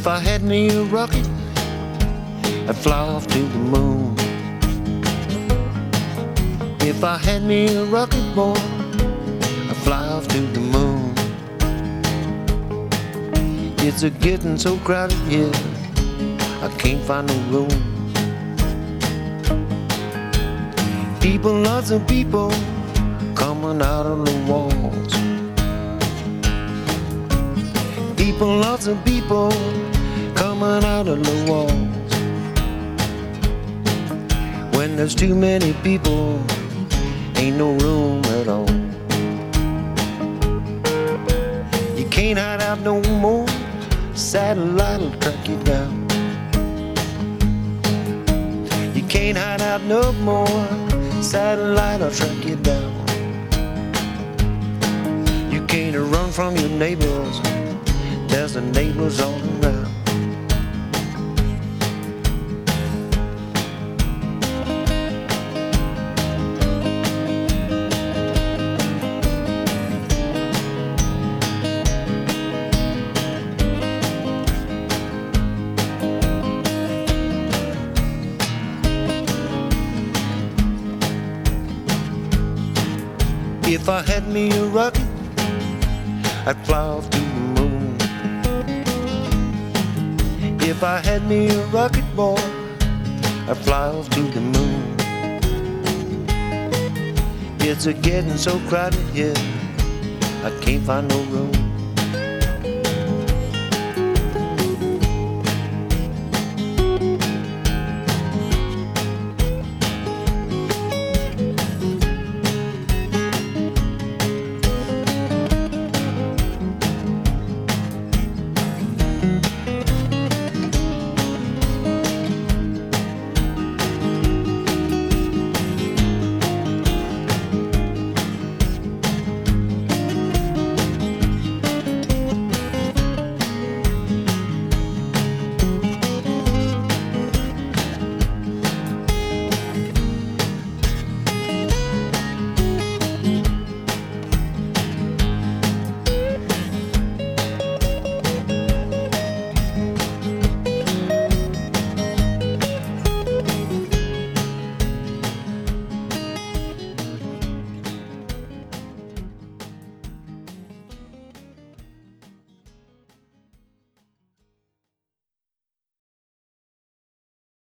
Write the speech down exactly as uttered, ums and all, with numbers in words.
If I had me a rocket, I'd fly off to the moon. If I had me a rocket, boy, I'd fly off to the moon. It's a getting so crowded here, I can't find no room. People, lots of people coming out of the walls. People, lots of people coming out of the walls. When there's too many people, ain't no room at all. You can't hide out no more, satellite will track you down. You can't hide out no more, satellite will track you down. You can't run from your neighbors, there's the neighbors all around. If I had me a rocket, I'd fly off to the moon. If I had me a rocket, boy, I'd fly off to the moon. It's a getting so crowded here, I can't find no room.